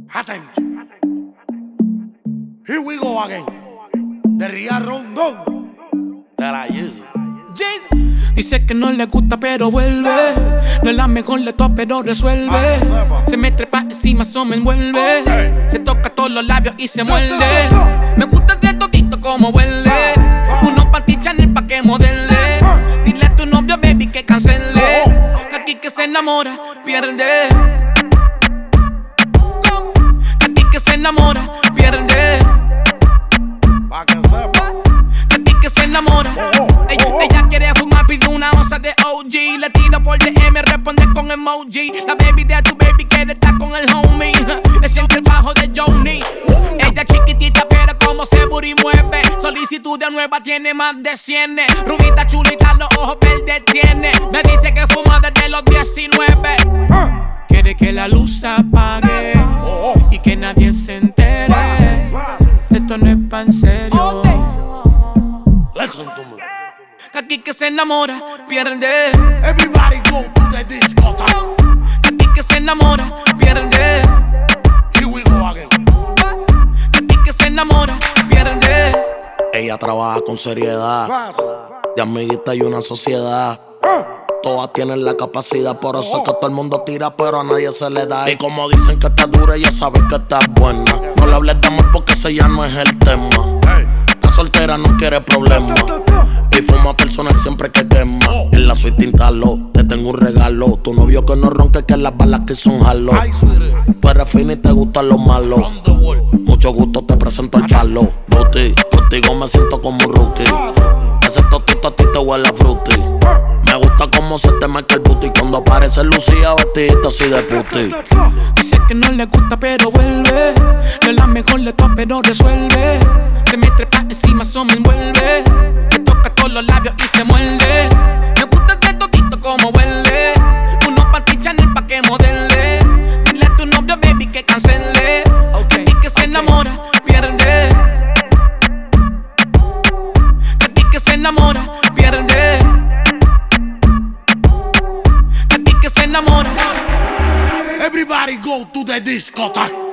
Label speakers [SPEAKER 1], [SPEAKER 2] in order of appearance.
[SPEAKER 1] Attention. Here we go again. De Ria Rondón. De la Yeezy.
[SPEAKER 2] Dice que no le gusta pero vuelve. No es la mejor de todas pero resuelve. Se me trepa encima, eso me envuelve. Se toca todos los labios y se muerde. Me gusta de todito como huele. Uno pa' ti Chanel pa' que modele. Dile a tu novio baby que cancele. Que aquí que se enamora pierde. Que aquí que se enamora pierde.
[SPEAKER 1] Pa' que sepa.
[SPEAKER 2] Que aquí que se enamora. Ella quiere fumar, pide una onza de OG. Le tiro por DM, responde con emoji. La baby de tu baby quiere estar con el homie. Le siente el bajo de Johnny. Ella chiquitita pero como se booty mueve. Solicitud de nueva tiene más de 100. Rubita chulita, los ojos verdes tiene. Me dice que fuma desde los 19. Quiere que la luz se apague y que nadie se entere. Esto no es pa' en serio.
[SPEAKER 1] Listen to me.
[SPEAKER 2] Aquí que se enamora, pierde.
[SPEAKER 1] Everybody go to the discotheque.
[SPEAKER 2] Aquí que se enamora, pierde.
[SPEAKER 1] Here we go again.
[SPEAKER 2] Aquí que se enamora, pierde.
[SPEAKER 3] Ella trabaja con seriedad. De amiguita y una sociedad. Todas tienen la capacidad, por eso es que todo el mundo tira, pero a nadie se le da. Y como dicen que está dura, ella sabe que está buena. No le hables de amor porque ese ya no es el tema. La soltera no quiere problemas. Y fuma personal siempre que quema. En la suite instalo, te tengo un regalo. Tu novio que no ronque, que las balas que son jalo. Tú eres fina y te gustan los malos. Mucho gusto, te presento el palo. Booty, contigo me siento como un rookie. Ese totito a ti te huele a fruity. Me gusta cómo se te marca el booty cuando aparece Lucía vestidita así de puti.
[SPEAKER 2] Dice que no le gusta pero vuelve. No es la mejor de todas pero resuelve. Se me trepa encima, eso me envuelve. Se toca todos los labios y se muerde. Me gusta de todito como huele. Uno pa' ti Chanel pa' que modele. Dile a tu novio baby que cancele. Y que se enamora, pierde. Aquí que se enamora, pierde. Aquí que se enamora.
[SPEAKER 1] Everybody go to the discotheque.